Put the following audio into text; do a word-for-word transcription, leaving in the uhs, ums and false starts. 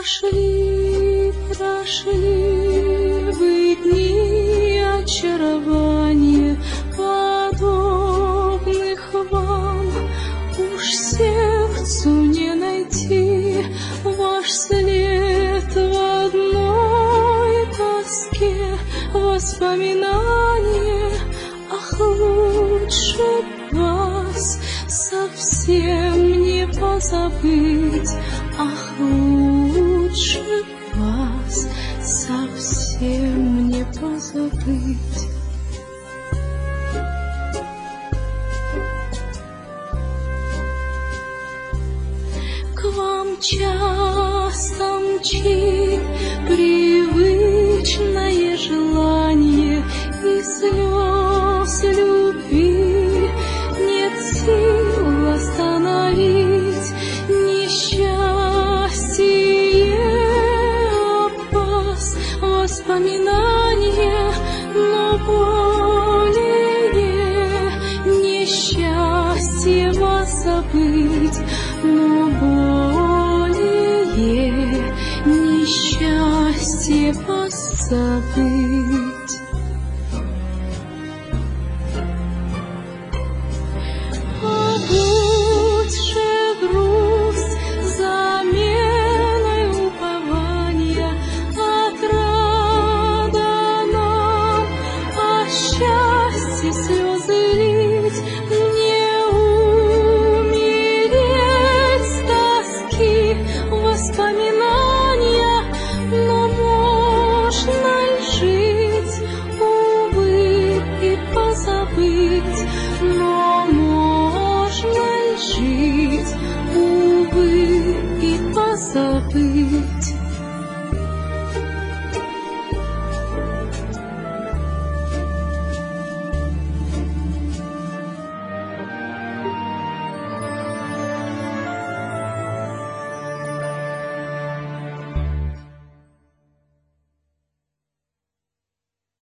Прошли, прошли вы дни очарования, подобных вам уж сердцу не найти. Ваш след в одной тоске, воспоминания, ах, лучше вас совсем не позабыть, ах, лучше вас совсем не позабыть. К вам часто мчит привычное желание, и слез любви нет сил остановить. Несчастье об вас воспоминания, но более несчастье вас забыть, но более несчастье вас забыть. Побудь же грусть заменой упования, отрада нам, а счастье слезы лить, не умереть с тоски воспоминания, но можно ли жить, увы, и позабыть, но можно ли жить, увы, и позабыть.